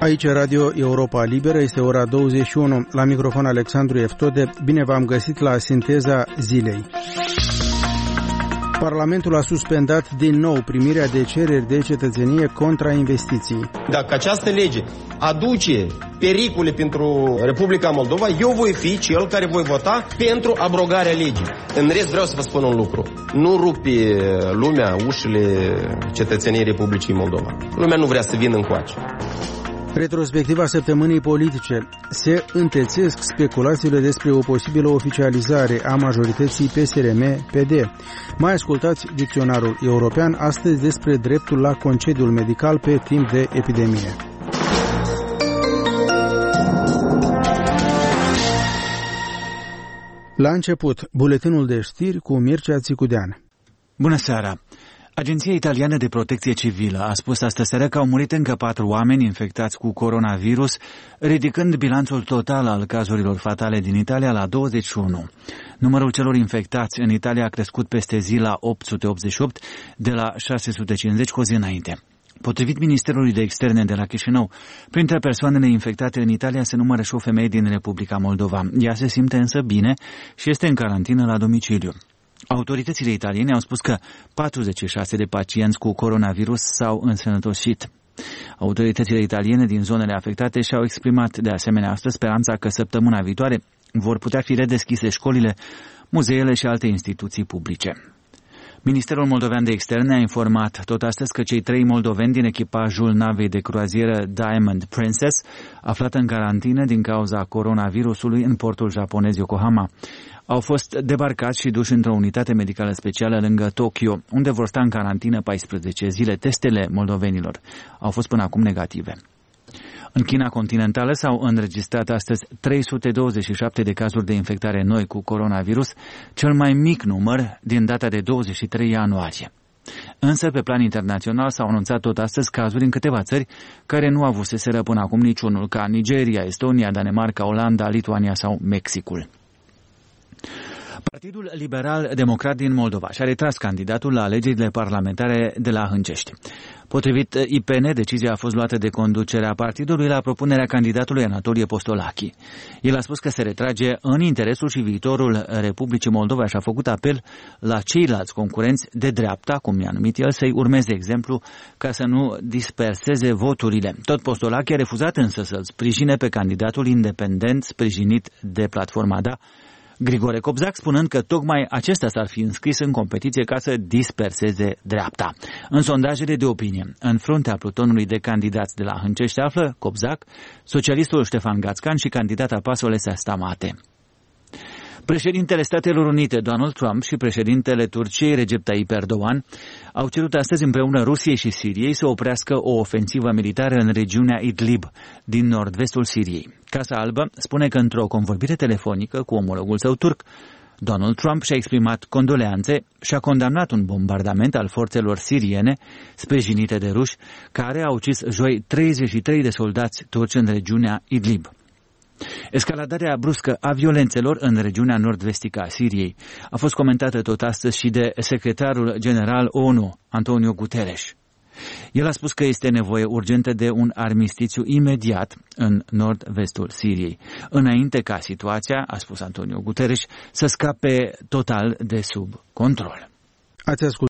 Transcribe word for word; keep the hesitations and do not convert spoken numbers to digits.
Aici Radio Europa Liberă, este ora douăzeci și unu. La microfon Alexandru Eftode. Bine v-am găsit la sinteza zilei. Parlamentul a suspendat din nou primirea de cereri de cetățenie contra investiții. Dacă această lege aduce pericole pentru Republica Moldova, eu voi fi cel care voi vota pentru abrogarea legii. În rest vreau să vă spun un lucru. Nu rupe lumea ușile cetățeniei Republicii Moldova. Lumea nu vrea să vină încoace. Retrospectiva săptămânii politice. Se întețesc speculațiile despre o posibilă oficializare a majorității P S R M P D. Mai ascultați dicționarul european astăzi despre dreptul la concediul medical pe timp de epidemie. La început, buletinul de știri cu Mircea Țicudean. Bună seara! Agenția Italiană de Protecție Civilă a spus astăseară că au murit încă patru oameni infectați cu coronavirus, ridicând bilanțul total al cazurilor fatale din Italia la douăzeci și unu. Numărul celor infectați în Italia a crescut peste zi la opt sute optzeci și opt, de la șase sute cincizeci cu o zi înainte. Potrivit Ministerului de Externe de la Chișinău, printre persoanele infectate în Italia se numără și o femeie din Republica Moldova. Ea se simte însă bine și este în carantină la domiciliu. Autoritățile italiene au spus că patruzeci și șase de pacienți cu coronavirus s-au însănătoșit. Autoritățile italiene din zonele afectate și-au exprimat de asemenea astăzi speranța că săptămâna viitoare vor putea fi redeschise școlile, muzeele și alte instituții publice. Ministerul Moldovean de Externe a informat tot astăzi că cei trei moldoveni din echipajul navei de croazieră Diamond Princess, aflată în carantină din cauza coronavirusului în portul japonez Yokohama, au fost debarcați și duși într-o unitate medicală specială lângă Tokyo, unde vor sta în carantină paisprezece zile. Testele moldovenilor au fost până acum negative. În China continentală s-au înregistrat astăzi trei sute douăzeci și șapte de cazuri de infectare noi cu coronavirus, cel mai mic număr din data de douăzeci și trei ianuarie. Însă, pe plan internațional, s-au anunțat tot astăzi cazuri în câteva țări care nu avuseseră până acum niciunul, ca Nigeria, Estonia, Danemarca, Olanda, Lituania sau Mexicul. Partidul Liberal-Democrat din Moldova și-a retras candidatul la alegerile parlamentare de la Hâncești. Potrivit I P N, decizia a fost luată de conducerea partidului la propunerea candidatului Anatolie Postolachi. El a spus că se retrage în interesul și viitorul Republicii Moldova și a făcut apel la ceilalți concurenți de dreapta, cum i-a numit el, să-i urmeze exemplu ca să nu disperseze voturile. Tot Postolachi a refuzat însă să-l sprijine pe candidatul independent sprijinit de Platforma Da, Grigore Cobzac, spunând că tocmai acesta s-ar fi înscris în competiție ca să disperseze dreapta. În sondajele de opinie, în fruntea plutonului de candidați de la Hâncești află Cobzac, socialistul Ștefan Gațcan și candidata P A S Olesea Stamate. Președintele Statelor Unite, Donald Trump, și președintele Turciei, Recep Tayyip Erdogan, au cerut astăzi împreună Rusiei și Siriei să oprească o ofensivă militară în regiunea Idlib, din nord-vestul Siriei. Casa Albă spune că într-o convorbire telefonică cu omologul său turc, Donald Trump și-a exprimat condoleanțe și a condamnat un bombardament al forțelor siriene, sprijinite de ruși, care au ucis joi treizeci și trei de soldați turci în regiunea Idlib. Escaladarea bruscă a violențelor în regiunea nord-vestică a Siriei a fost comentată tot astăzi și de secretarul general O N U, Antonio Guterres. El a spus că este nevoie urgentă de un armistițiu imediat în nord-vestul Siriei, înainte ca situația, a spus Antonio Guterres, să scape total de sub control. Ați ascultat